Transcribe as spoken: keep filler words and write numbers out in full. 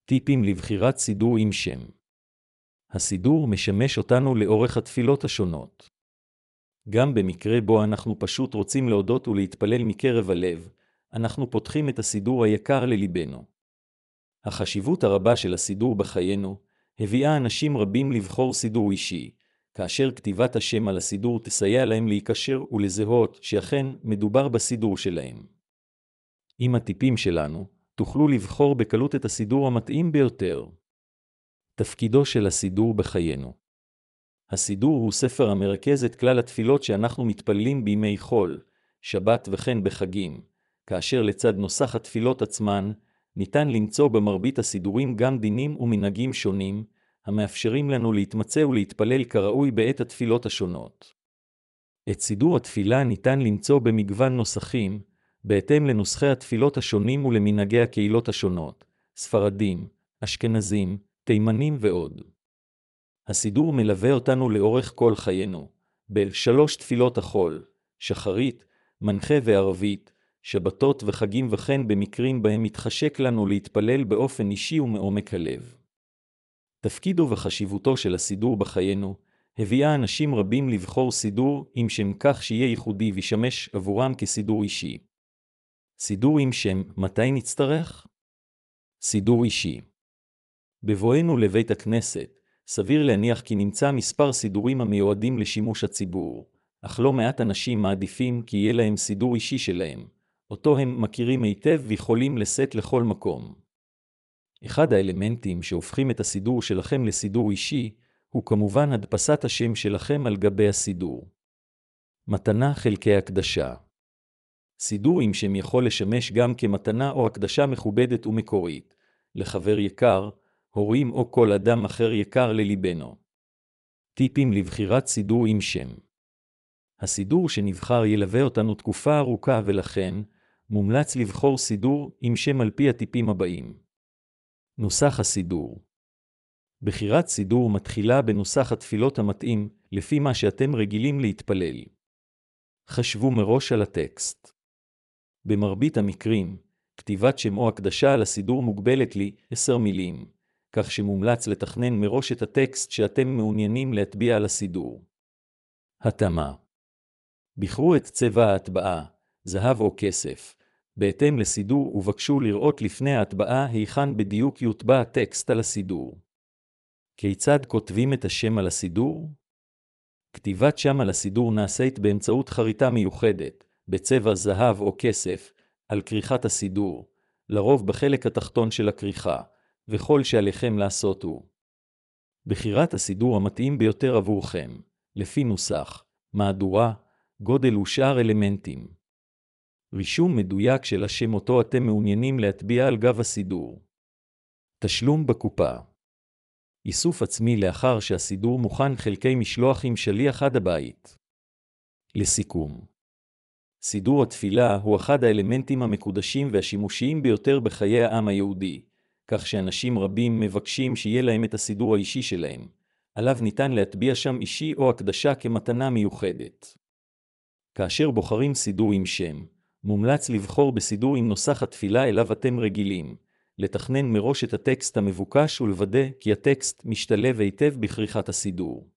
טיפים לבחירת סידור עם שם. הסידור משמש אותנו לאורך התפילות השונות. גם במקרה בו אנחנו פשוט רוצים להודות ולהתפלל מקרב הלב, אנחנו פותחים את הסידור היקר לליבנו. החשיבות הרבה של הסידור בחיינו הביאה אנשים רבים לבחור סידור אישי, כאשר כתיבת השם על הסידור תסייע להם להיקשר ולזהות שאכן מדובר בסידור שלהם. עם הטיפים שלנו, תוכלו לבחור בקלות את הסידור המתאים ביותר. תפקידו של הסידור בחיינו. הסידור הוא ספר המרכז את כלל התפילות שאנחנו מתפללים בימי חול, שבת וכן בחגים, כאשר לצד נוסח התפילות עצמן, ניתן למצוא במרבית הסידורים גם דינים ומנהגים שונים, המאפשרים לנו להתמצא ולהתפלל כראוי בעת התפילות השונות. את סידור התפילה ניתן למצוא במגוון נוסחים, בהתאם לנוסחי התפילות השונים ולמנהגי הקהילות השונות, ספרדים, אשכנזים, תימנים ועוד. הסידור מלווה אותנו לאורך כל חיינו, בשלוש תפילות החול, שחרית, מנחה וערבית, שבתות וחגים וכן במקרים בהם מתחשק לנו להתפלל באופן אישי ומעומק הלב. תפקידו וחשיבותו של הסידור בחיינו, הביאה אנשים רבים לבחור סידור עם שם כך שיהיה ייחודי וישמש עבורם כסידור אישי. סידור עם שם, מתי נצטרך? סידור אישי. בבואנו לבית הכנסת, סביר להניח כי נמצא מספר סידורים המיועדים לשימוש הציבור, אך לא מעט אנשים מעדיפים כי יהיה להם סידור אישי שלהם, אותו הם מכירים היטב ויכולים לשאת לכל מקום. אחד האלמנטים שהופכים את הסידור שלכם לסידור אישי, הוא כמובן הדפסת השם שלכם על גבי הסידור. מתנה חלקי הקדשה. סידור עם שם יכול לשמש גם כמתנה או הקדשה מכובדת ומקורית, לחבר יקר, הורים או כל אדם אחר יקר לליבנו. טיפים לבחירת סידור עם שם. הסידור שנבחר ילווה אותנו תקופה ארוכה ולכן, מומלץ לבחור סידור עם שם על פי הטיפים הבאים. נוסח הסידור. בחירת סידור מתחילה בנוסח התפילות המתאים, לפי מה שאתם רגילים להתפלל. חשבו מראש על הטקסט. במרבית המקרים, כתיבת שם או הקדשה על הסידור מוגבלת לי עשר מילים, כך שמומלץ לתכנן מראש את הטקסט שאתם מעוניינים להטביע על הסידור. התאמה. בחרו את צבע ההטבעה, זהב או כסף, בהתאם לסידור ובקשו לראות לפני ההטבעה היכן בדיוק יוטבע הטקסט על הסידור. כיצד כותבים את השם על הסידור? כתיבת שם על הסידור נעשית באמצעות חריטה מיוחדת, בצבע זהב או כסף, על כריכת הסידור, לרוב בחלק התחתון של הכריכה, וכל שעליכם לעשות הוא. בחירת הסידור המתאים ביותר עבורכם, לפי נוסח, מהדורה, גודל ושאר אלמנטים. רישום מדויק של השם אותו אתם מעוניינים להטביע על גב הסידור. תשלום בקופה. איסוף עצמי לאחר שהסידור מוכן חלקי משלוח עם שליח עד הבית. לסיכום. סידור התפילה הוא אחד האלמנטים המקודשים והשימושיים ביותר בחיי העם היהודי, כך שאנשים רבים מבקשים שיהיה להם את הסידור האישי שלהם, עליו ניתן להטביע שם אישי או הקדשה כמתנה מיוחדת. כאשר בוחרים סידור עם שם, מומלץ לבחור בסידור עם נוסח התפילה אליו אתם רגילים, לתכנן מראש את הטקסט המבוקש ולוודא כי הטקסט משתלב היטב בכריכת הסידור.